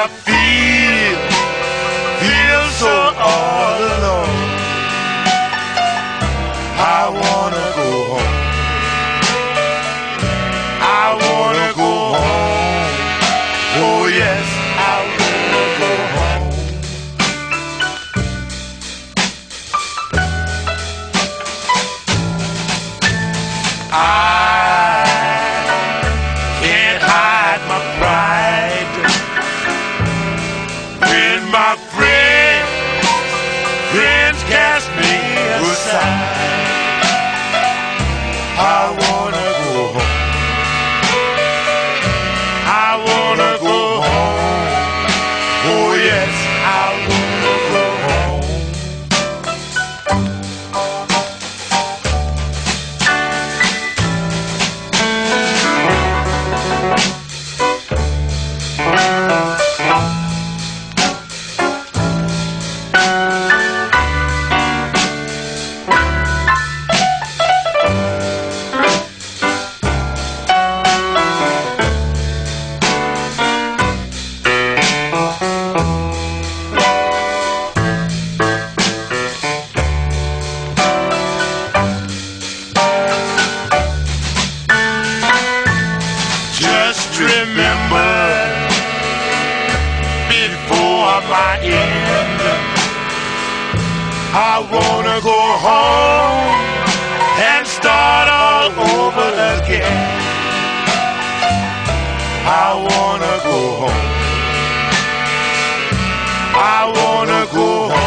I feel so all alone. I wanna go home. I wanna go home. Oh yes, I wanna go home. I can't hide my pride when my friends cast me aside. I wanna go home. I wanna go home. Oh yes, I wanna go home. Remember, before my end, I wanna go home and start all over again. I wanna go home. I wanna go home.